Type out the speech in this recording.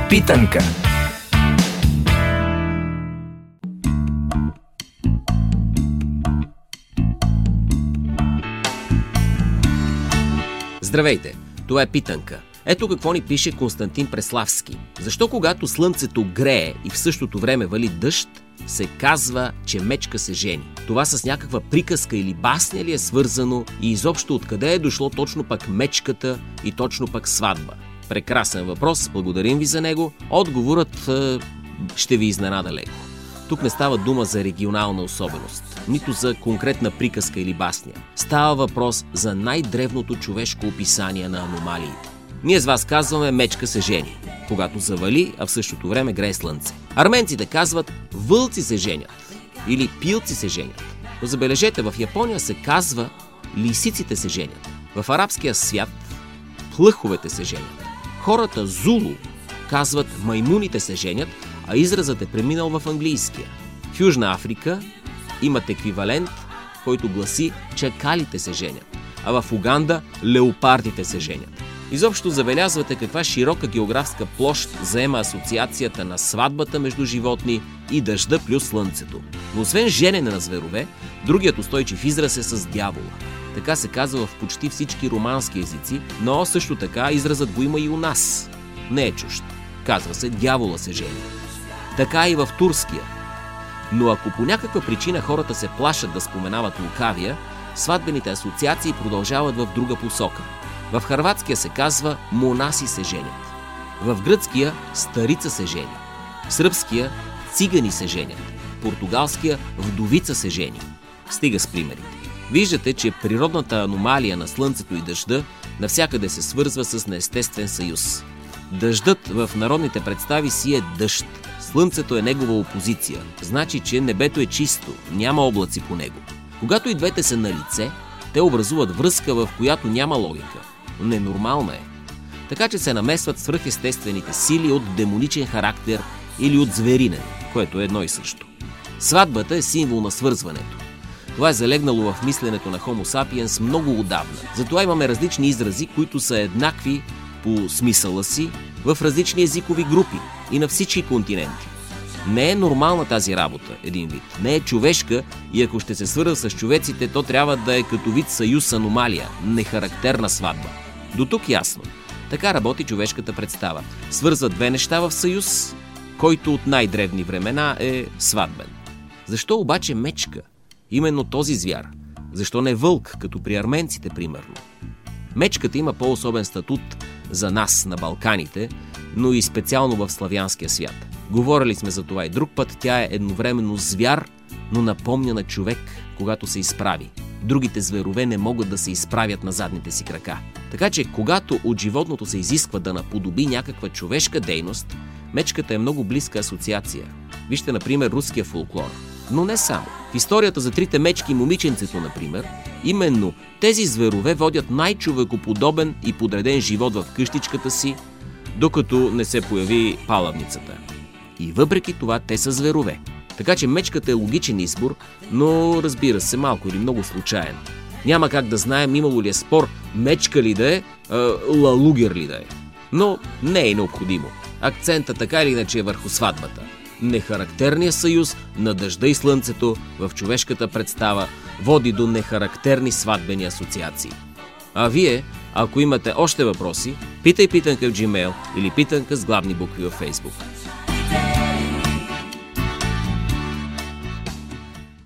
Питанка. Здравейте, това е Питанка. Ето какво ни пише Константин Преславски. Защо когато слънцето грее и в същото време вали дъжд, се казва, че мечка се жени? Това с някаква приказка или басня ли е свързано и изобщо откъде е дошло точно пък мечката и точно пък сватба? Прекрасен въпрос, благодарим ви за него. Отговорът ще ви изненада леко. Тук не става дума за регионална особеност, нито за конкретна приказка или басня. Става въпрос за най-древното човешко описание на аномалиите. Ние с вас казваме мечка се жени, когато завали, а в същото време грее слънце. Арменците казват вълци се женят или пилци се женят. Но забележете, в Япония се казва лисиците се женят. В арабския свят плъховете се женят. Хората Зулу казват маймуните се женят, а изразът е преминал в английския. В Южна Африка имат еквивалент, който гласи чакалите се женят, а в Уганда леопардите се женят. Изобщо забелязвате каква широка географска площ заема асоциацията на сватбата между животни и дъжда плюс слънцето. Но освен женене на зверове, другият устойчив израз е с дявола. Така се казва в почти всички романски езици, но също така изразът го има и у нас. Не е чужд. Казва се дявола се жени. Така и в турския. Но ако по някаква причина хората се плашат да споменават лукавия, сватбените асоциации продължават в друга посока. В хърватския се казва монаси се женят. В гръцкия старица се жени. В сръбския цигани се женят. В португалския вдовица се жени. Стига с примерите. Виждате, че природната аномалия на слънцето и дъжда навсякъде се свързва с неестествен съюз. Дъждът в народните представи си е дъжд. Слънцето е негова опозиция. Значи, че небето е чисто, няма облаци по него. Когато и двете са на лице, те образуват връзка, в която няма логика. Ненормална е. Така че се намесват свръхестествените сили от демоничен характер или от зверинен, което е едно и също. Сватбата е символ на свързването. Това е залегнало в мисленето на Homo sapiens много отдавна. Затова имаме различни изрази, които са еднакви по смисъла си в различни езикови групи и на всички континенти. Не е нормална тази работа, един вид. Не е човешка и ако ще се свързва с човеците, то трябва да е като вид съюз аномалия, нехарактерна сватба. До тук ясно. Така работи човешката представа. Свързва две неща в съюз, който от най-древни времена е сватбен. Защо обаче мечка? Именно този звяр. Защо не вълк, като при арменците, примерно? Мечката има по-особен статут за нас на Балканите, но и специално в славянския свят. Говорили сме за това и друг път, тя е едновременно звяр, но напомня на човек, когато се изправи. Другите зверове не могат да се изправят на задните си крака. Така че, когато от животното се изисква да наподоби някаква човешка дейност, мечката е много близка асоциация. Вижте, например, руския фолклор. Но не само. В историята за трите мечки и момиченцето, например, именно тези зверове водят най-човекоподобен и подреден живот в къщичката си, докато не се появи палавницата. И въпреки това те са зверове. Така че мечката е логичен избор, но разбира се, малко или много случайен. Няма как да знаем имало ли е спор мечка ли да е, лалугер ли да е. Но не е необходимо. Акцентът така или иначе е върху сватбата. Нехарактерният съюз на дъжда и слънцето в човешката представа води до нехарактерни сватбени асоциации. А вие, ако имате още въпроси, питай Питанка в Gmail или Питанка с главни букви във Facebook.